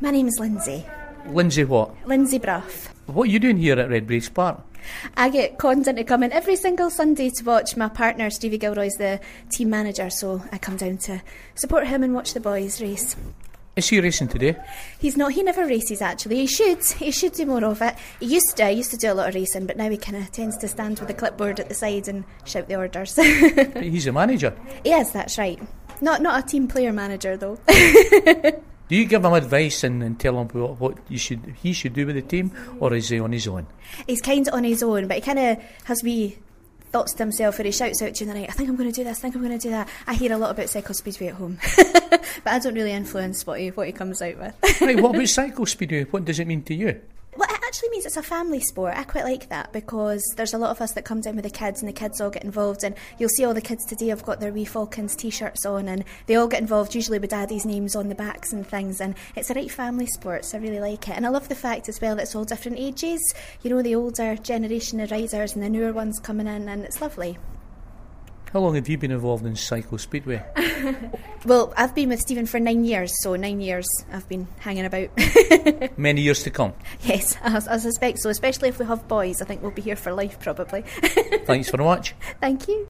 My name's Lindsay. Lindsay what? Lindsay Brough. What are you doing here at Redbridge Park? I get conned into coming every single Sunday to watch my partner, Stevie Gilroy's the team manager, so I come down to support him and watch the boys race. Is he racing today? He's not, he never races actually. He should do more of it. He used to do a lot of racing, but now he kind of tends to stand with the clipboard at the side and shout the orders. He's a manager. Yes, that's right. Not a team player manager though. Do you give him advice and tell him what he should do with the team, or is he on his own? He's kind of on his own, but he kind of has wee thoughts to himself where he shouts out during the night, I think I'm going to do this, I think I'm going to do that. I hear a lot about Cycle Speedway at home, but I don't really influence what he comes out with. Right, what about Cycle Speedway? What does it mean to you? Well, it actually means it's a family sport. I quite like that because there's a lot of us that come down with the kids and the kids all get involved, and you'll see all the kids today have got their wee Falcons t-shirts on and they all get involved, usually with daddy's names on the backs and things, and it's a right family sport, so I really like it. And I love the fact as well that it's all different ages, you know, the older generation of riders and the newer ones coming in, and it's lovely. How long have you been involved in Cycle Speedway? Well, I've been with Stephen for 9 years, so 9 years I've been hanging about. Many years to come? Yes, I suspect so, especially if we have boys. I think we'll be here for life probably. Thanks very much. Thank you.